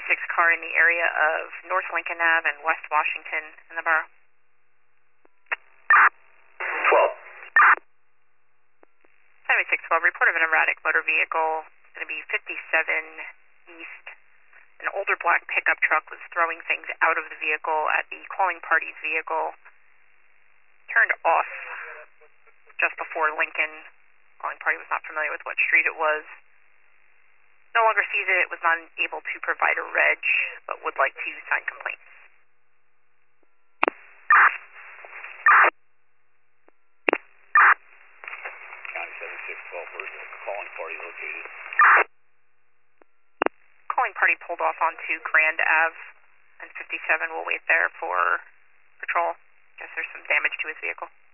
76 car in the area of North Lincoln Ave and West Washington in the borough. 12. 7612, report of an erratic motor vehicle. It's going to be 57 East. An older black pickup truck was throwing things out of the vehicle at the calling party's vehicle. Turned off just before Lincoln. Calling party was not familiar with what street it was. No longer sees it, was not able to provide a reg, but would like to sign complaints. County 7612, where's the calling party located? Calling party pulled off onto Grand Ave, and 57 will wait there for patrol. Guess there's some damage to his vehicle.